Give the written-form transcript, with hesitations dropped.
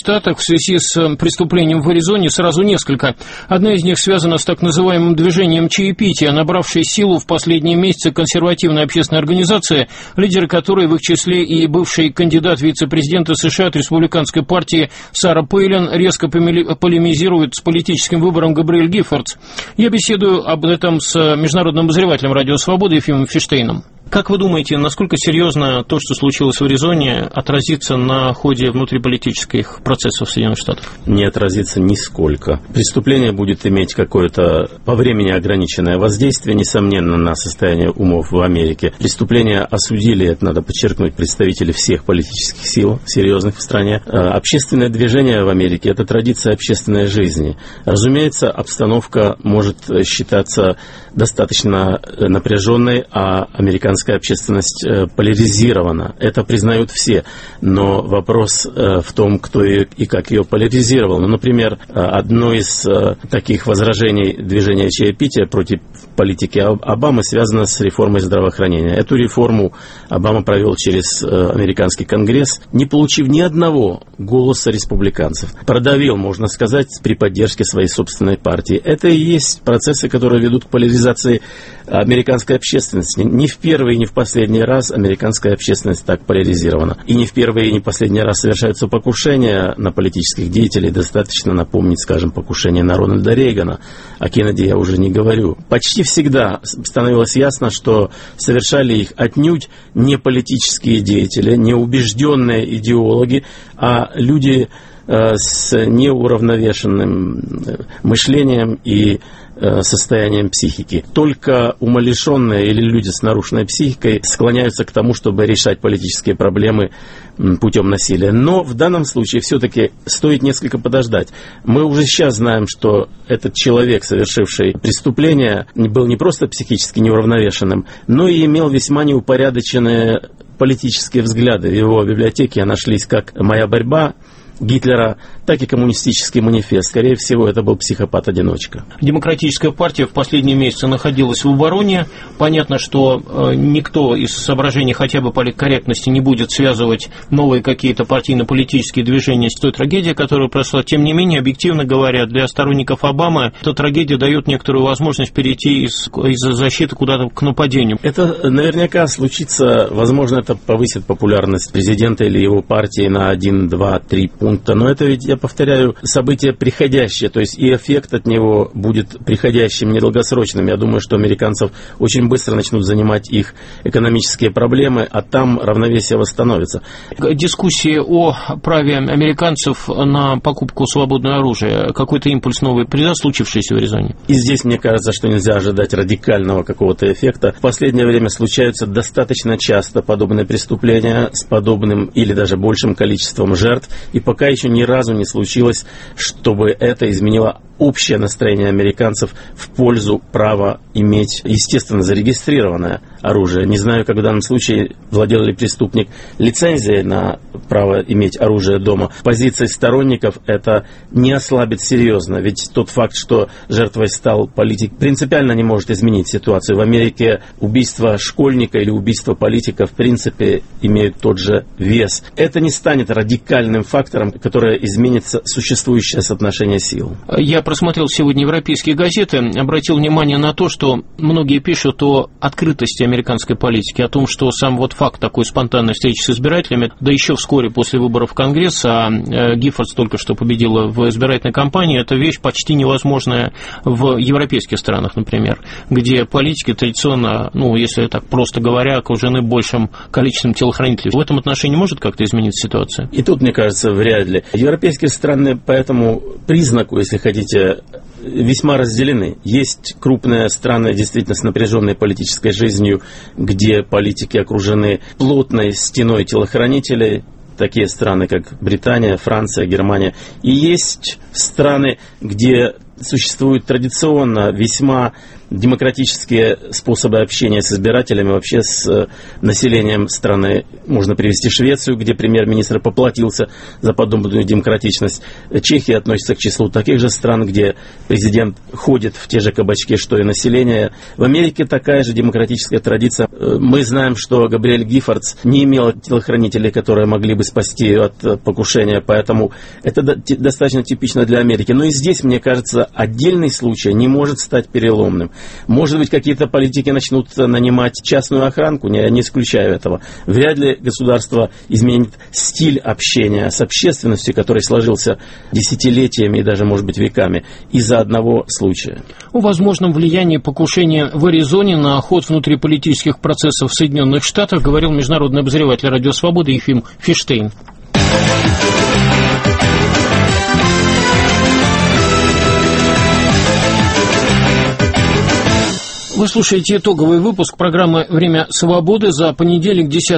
Штатах в связи с преступлением в Аризоне сразу несколько. Одна из них связана с так называемым движением чаепития, набравшей силу в последние месяцы консервативной общественной организации, лидеры которой в их числе и бывший кандидат вице-президента США от республиканской партии Сара Пейлин резко полемизирует с политическим выбором Габриэль Гиффордс. Я беседую об этом с международным обозревателем «Радио Свобода» Ефимом Фиштейном. Как вы думаете, насколько серьезно то, что случилось в Аризоне, отразится на ходе внутриполитических процессов в Соединенных Штатах? Не отразится нисколько. Преступление будет иметь какое-то по времени ограниченное воздействие, несомненно, на состояние умов в Америке. Преступление осудили, это надо подчеркнуть, представители всех политических сил, серьезных в стране. Общественное движение в Америке – это традиция общественной жизни. Разумеется, обстановка может считаться достаточно напряженной, а американская общественность поляризирована. Это признают все. Но вопрос в том, кто и как ее поляризировал. Ну, например, одно из таких возражений движения чаепития против политики Обамы связано с реформой здравоохранения. Эту реформу Обама провел через американский Конгресс, не получив ни одного голоса республиканцев. Продавил, можно сказать, при поддержке своей собственной партии. Это и есть процессы, которые ведут к поляризации американской общественности. Не в первый и не в последний раз американская общественность так поляризирована. И не в первый и не в последний раз совершаются покушения на политических деятелей. Достаточно напомнить, скажем, покушение на Рональда Рейгана. О Кеннеди я уже не говорю. Почти всегда становилось ясно, что совершали их отнюдь не политические деятели, не убежденные идеологи, а люди с неуравновешенным мышлением и состоянием психики. Только умалишенные или люди с нарушенной психикой склоняются к тому, чтобы решать политические проблемы путем насилия. Но в данном случае все-таки стоит несколько подождать. Мы уже сейчас знаем, что этот человек, совершивший преступление, был не просто психически неуравновешенным, но и имел весьма неупорядоченные политические взгляды. В его библиотеке нашлись как «Моя борьба» Гитлера, так и коммунистический манифест. Скорее всего, это был психопат-одиночка. Демократическая партия в последние месяцы находилась в обороне. Понятно, что никто из соображений хотя бы политкорректности не будет связывать новые какие-то партийно-политические движения с той трагедией, которая произошла. Тем не менее, объективно говоря, для сторонников Обамы эта трагедия дает некоторую возможность перейти из защиты куда-то к нападению. Это наверняка случится. Возможно, это повысит популярность президента или его партии на 1, 2, 3 пункта. Но это ведь, я повторяю, событие приходящее, то есть и эффект от него будет приходящим, недолгосрочным. Я думаю, что американцев очень быстро начнут занимать их экономические проблемы, а там равновесие восстановится. Дискуссии о праве американцев на покупку свободного оружия, какой-то импульс новый придаст случившееся в Аризоне? И здесь, мне кажется, что нельзя ожидать радикального какого-то эффекта. В последнее время случаются достаточно часто подобные преступления с подобным или даже большим количеством жертв, и пока еще ни разу не случилось, чтобы это изменило общее настроение американцев в пользу права иметь, естественно, зарегистрированное оружие. Не знаю, как в данном случае владел ли преступник лицензией на право иметь оружие дома. Позиции сторонников это не ослабит серьезно, ведь тот факт, что жертвой стал политик, принципиально не может изменить ситуацию. В Америке убийство школьника или убийство политика в принципе имеют тот же вес. Это не станет радикальным фактором, который изменит существующее соотношение сил. Я просмотрел сегодня европейские газеты, обратил внимание на то, что многие пишут о открытости американской политики, о том, что сам вот факт такой спонтанной встречи с избирателями, да еще вскоре после выборов в Конгресс, а Гиффордс только что победила в избирательной кампании, это вещь почти невозможная в европейских странах, например, где политики традиционно, если так просто говоря, окружены большим количеством телохранителей. В этом отношении может как-то измениться ситуация? И тут, мне кажется, вряд ли. Европейские страны по этому признаку, если хотите, весьма разделены. Есть крупные страны, действительно, с напряженной политической жизнью, где политики окружены плотной стеной телохранителей, такие страны, как Британия, Франция, Германия. И есть страны, где существует традиционно весьма демократические способы общения с избирателями, вообще с населением страны. Можно привести Швецию, где премьер-министр поплатился за подобную демократичность. Чехия относится к числу таких же стран, где президент ходит в те же кабачки, что и население. В Америке такая же демократическая традиция. Мы знаем, что Габриэль Гиффордс не имела телохранителей, которые могли бы спасти ее от покушения, поэтому это достаточно типично для Америки. Но и здесь, мне кажется, отдельный случай не может стать переломным. Может быть, какие-то политики начнут нанимать частную охранку, я не исключаю этого. Вряд ли государство изменит стиль общения с общественностью, который сложился десятилетиями и даже, может быть, веками, из-за одного случая. О возможном влиянии покушения в Аризоне на ход внутриполитических процессов в Соединенных Штатах говорил международный обозреватель «Радио Свобода» Ефим Фиштейн. Вы слушаете итоговый выпуск программы «Время свободы» за понедельник, 10